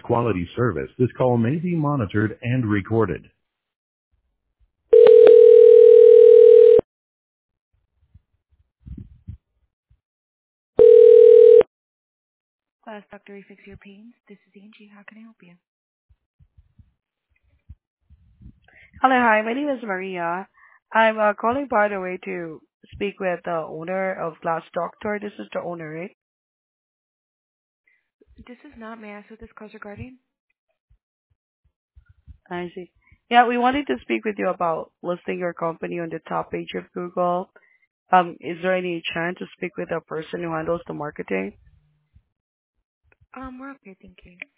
quality service, this call may be monitored and recorded. Class Doctor, Fix Your Pains. This is Angie. How can I help you? Hello, hi. My name is Maria. I'm calling, by the way, to speak with the owner of Glass Doctor. This is the owner, right? This is not. May I ask what this call's regarding? I see. Yeah, we wanted to speak with you about listing your company on the top page of Google. Is there any chance to speak with a person who handles the marketing? We're okay, thank you.